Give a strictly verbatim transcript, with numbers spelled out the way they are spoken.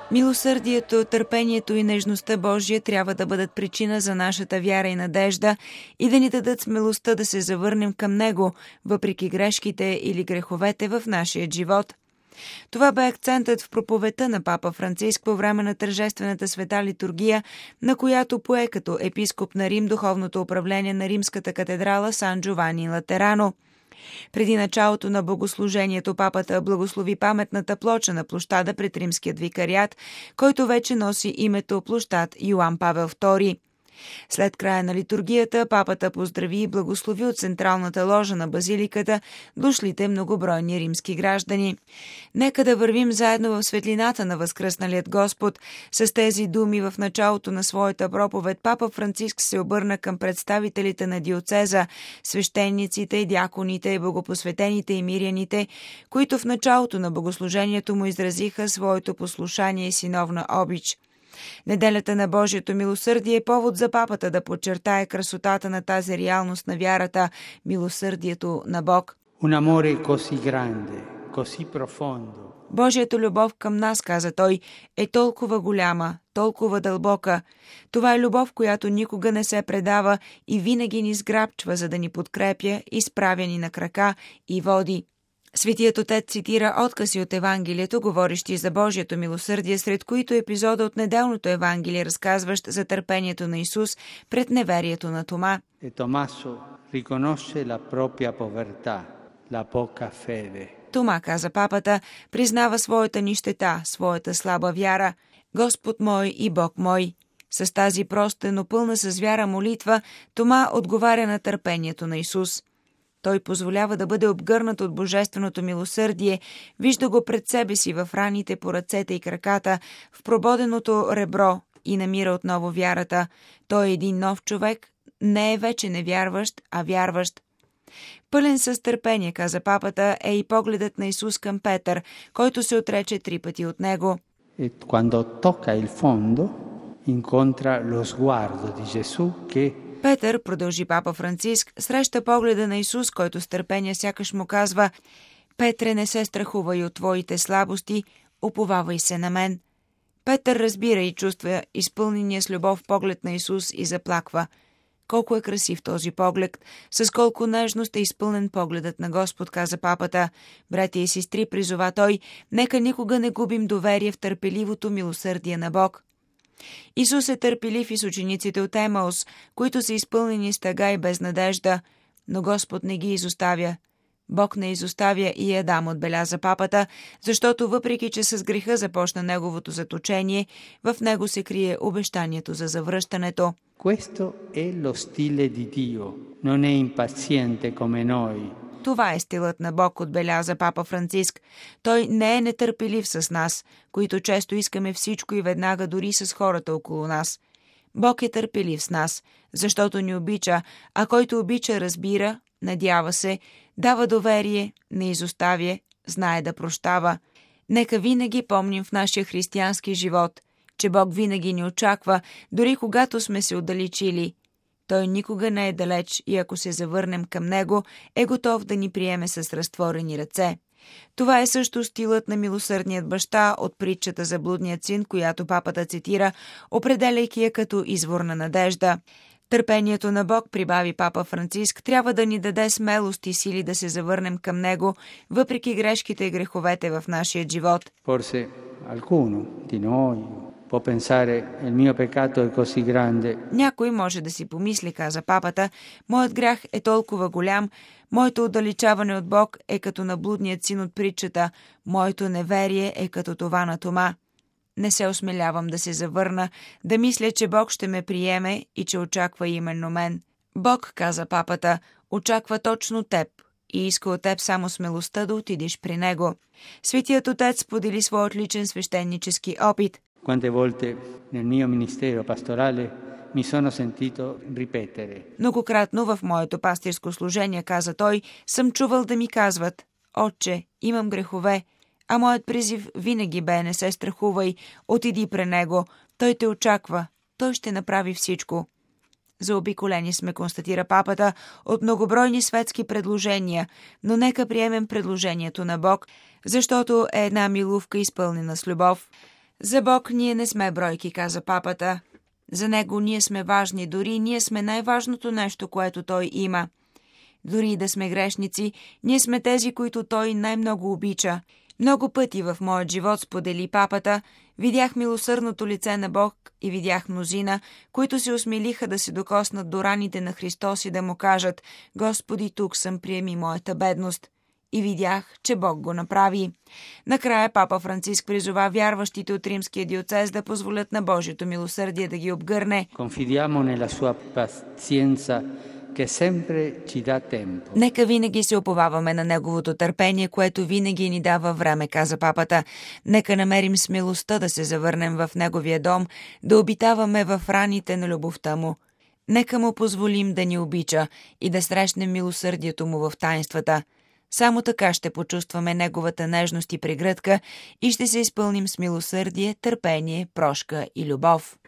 Милосърдието, търпението и нежността Божия трябва да бъдат причина за нашата вяра и надежда и да ни дадат смелостта да се завърнем към Него, въпреки грешките или греховете в нашия живот. Това бе акцентът в проповедта на папа Франциск по време на тържествената света литургия, на която пое като епископ на Рим духовното управление на римската катедрала Сан Джовани Латерано. Преди началото на богослужението папата благослови паметната плоча на площада пред римският викариат, който вече носи името площад Йоан Павел втори. След края на литургията папата поздрави и благослови от централната ложа на базиликата дошлите многобройни римски граждани. Нека да вървим заедно в светлината на възкръсналият Господ. С тези думи в началото на своята проповед папа Франциск се обърна към представителите на диоцеза, свещениците, дяконите, богопосветените и миряните, които в началото на богослужението му изразиха своето послушание и синовна обич. Неделята на Божието милосърдие е повод за папата да подчертае красотата на тази реалност на вярата, милосърдието на Бог. Un amore così grande, così profondo. Божията любов към нас, каза той, е толкова голяма, толкова дълбока. Това е любов, която никога не се предава и винаги ни сграбчва, за да ни подкрепя, изправя ни на крака и води. Светият отец цитира откази от Евангелието, говорещи за Божието милосърдие, сред които епизода от неделното Евангелие, разказващ за търпението на Исус пред неверието на Тома. E Tommaso riconosce la propria povertà, la poca fede. Тома, каза папата, признава своята нищета, своята слаба вяра. Господ мой и Бог мой. С тази проста, но пълна с вяра молитва, Тома отговаря на търпението на Исус. Той позволява да бъде обгърнат от божественото милосърдие, вижда го пред себе си в раните по ръцете и краката, в прободеното ребро и намира отново вярата. Той е един нов човек, не е вече невярващ, а вярващ. Пълен с търпение, каза папата, е и погледът на Исус към Петър, който се отрече три пъти от него. E quando tocca il fondo, incontra lo sguardo di Gesù che Петър, продължи папа Франциск, среща погледа на Исус, който с търпение сякаш му казва: Петре, не се страхувай от твоите слабости, уповавай се на мен. Петър разбира и чувства изпълнения с любов поглед на Исус и заплаква. Колко е красив този поглед, с колко нежност е изпълнен погледът на Господ, каза папата. Братя и сестри, призова той, нека никога не губим доверие в търпеливото милосърдие на Бог. Исус е търпелив и с учениците от Емаус, които са изпълнени с тъга и безнадежда, но Господ не ги изоставя. Бог не изоставя и Адам, отбеляза папата, защото въпреки, че с греха започна неговото заточение, в него се крие обещанието за завръщането. questo è lo stile di Dio, non è impaziente come noi. Това е стилът на Бог, отбеляза папа Франциск. Той не е нетърпелив с нас, които често искаме всичко и веднага, дори с хората около нас. Бог е търпелив с нас, защото ни обича, а който обича, разбира, надява се, дава доверие, не изоставя, знае да прощава. Нека винаги помним в нашия християнски живот, че Бог винаги ни очаква, дори когато сме се отдалечили. Той никога не е далеч и ако се завърнем към Него, е готов да ни приеме с разтворени ръце. Това е също стилът на милосърдният баща от притчата за блудният син, която папата цитира, определяйки я като извор на надежда. Търпението на Бог, прибави папа Франциск, трябва да ни даде смелост и сили да се завърнем към Него, въпреки грешките и греховете в нашия живот. Forse qualcuno di noi può pensare il mio peccato è così grande. Някой може да си помисли, каза папата, моят грях е толкова голям, моето отдалечаване от Бог е като на блудният син от притчата, моето неверие е като това на Тома. Не се осмелявам да се завърна, да мисля, че Бог ще ме приеме и че очаква именно мен. Бог, каза папата, очаква точно теб и иска от теб само смелостта да отидеш при Него. Светият Отец сподели своят личен свещенически опит. Quante volte nel mio ministero pastorale mi sono sentito ripetere. Многократно в моето пастирско служение, каза той, съм чувал да ми казват: Отче, имам грехове, а моят призив винаги бе: не се страхувай, отиди при Него, Той те очаква, Той ще направи всичко. Заобиколени сме, констатира папата, от многобройни светски предложения, но нека приемем предложението на Бог, защото е една милувка изпълнена с любов. За Бог ние не сме бройки, каза папата. За Него ние сме важни, дори ние сме най-важното нещо, което Той има. Дори и да сме грешници, ние сме тези, които Той най-много обича. Много пъти в моят живот, сподели папата, видях милосърдното лице на Бог и видях мнозина, които се осмелиха да се докоснат до раните на Христос и да му кажат: Господи, тук съм, приеми моята бедност. И видях, че Бог го направи. Накрая папа Франциск призова вярващите от римския диоцез да позволят на Божието милосърдие да ги обгърне. Confidiamo nella sua pazienza che sempre ci dà tempo. Нека винаги се уповаваме на Неговото търпение, което винаги ни дава време, каза папата. Нека намерим смелостта да се завърнем в Неговия дом, да обитаваме в раните на любовта Му. Нека Му позволим да ни обича и да срещнем милосърдието Му в таинствата. Само така ще почувстваме Неговата нежност и прегръдка и ще се изпълним с милосърдие, търпение, прошка и любов.